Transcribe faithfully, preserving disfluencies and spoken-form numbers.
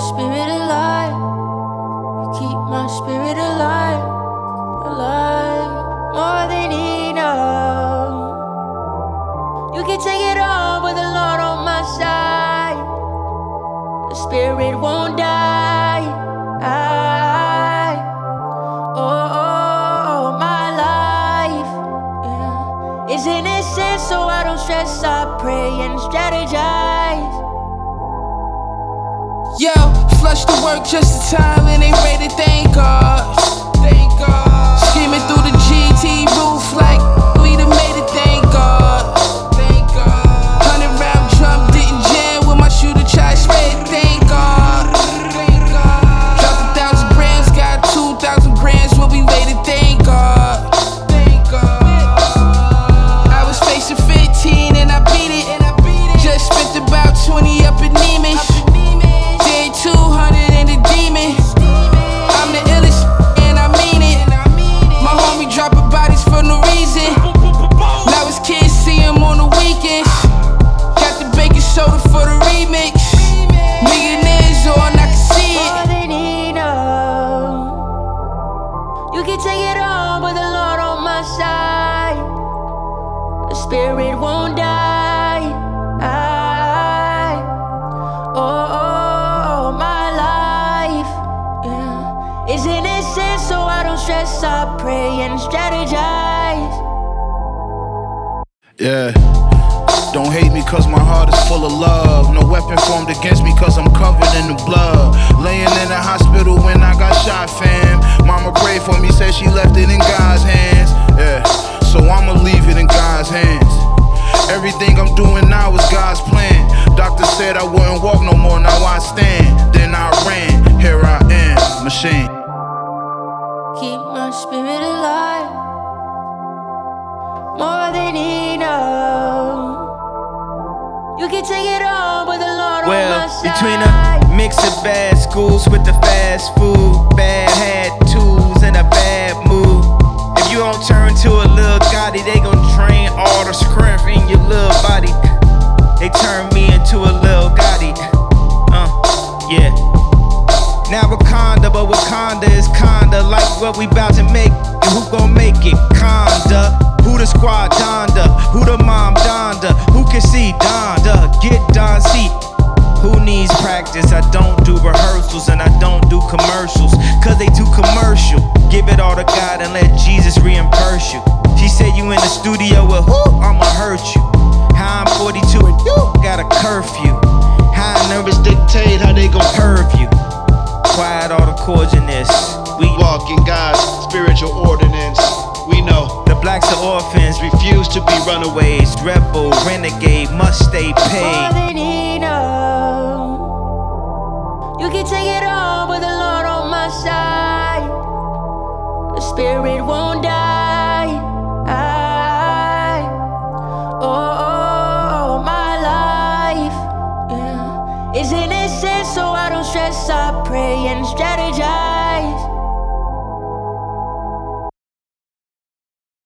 spirit alive. You keep my spirit alive, alive. More than enough. You can take it all, but the Lord on my side. The spirit won't die. I, oh, oh, my life, yeah, is innocent, so I don't stress. I pray and strategize. Yo, flush the work just in time and ain't ready, thank God. Thank God. Screaming through the G T roof like we done made it, thank God. Thank God. Hundred round drum didn't jam with my shooter try spray, thank God. Thank God. Dropped a thousand grams, got two thousand grams when we waited, thank God. Thank God. I was facing fifteen and I beat it. Just spent about twenty up in Neiman. two hundred and the demon. I'm the illest and I mean it. My homie dropping bodies for no reason. Now his kids see him on the weekends. Got the baking soda for the remix. Millionaires on, I can see it. More than enough. You can take it all, but the Lord on my side. The spirit won't die. I, oh, oh, my life, yeah, is innocent, so I don't stress. I pray and strategize. Yeah. Don't hate me cause my heart is full of love. No weapon formed against me cause I'm covered in the blood. Laying in the hospital when I got shot, fam. Mama prayed for me, said she left it in God's hands. Yeah, so I'ma leave it in God's hands. Everything I'm doing now is God's plan. Doctor said I wouldn't walk no more, now I stand. Then I ran, here I am, machine. Keep my spirit alive. More than enough. You can take it all, but the Lord on my Well, side. between a mix of bad schools with the fast food, bad hat tools, and a bad mood. If you don't turn to a little Gotti, they gon' drain all the strength in your little body. They turn me into a little Gotti. Uh, yeah. Now Wakanda, but Wakanda is kinda like what we bout to make. And who gon' make it? Conda. Who the squad Donda? Who the mom Donda? Who can see Donda? Get Don C. Who needs practice? I don't do rehearsals and I don't do commercials, cause they too commercial. Give it all to God and let Jesus reimburse you. She said you in the studio with who? I'ma hurt you. How I'm forty-two and you got a curfew. How nervous dictate how they gon' curve you. Quiet all the chords in this. We walk in God's spiritual ordinance. We know the blacks are orphans, refuse to be runaways, rebel, renegade, must stay paid. More than enough. You can take it all, but the Lord on my side. The spirit won't die. I, oh, oh, my life, yeah, is innocent, so I don't stress. I pray and strategize.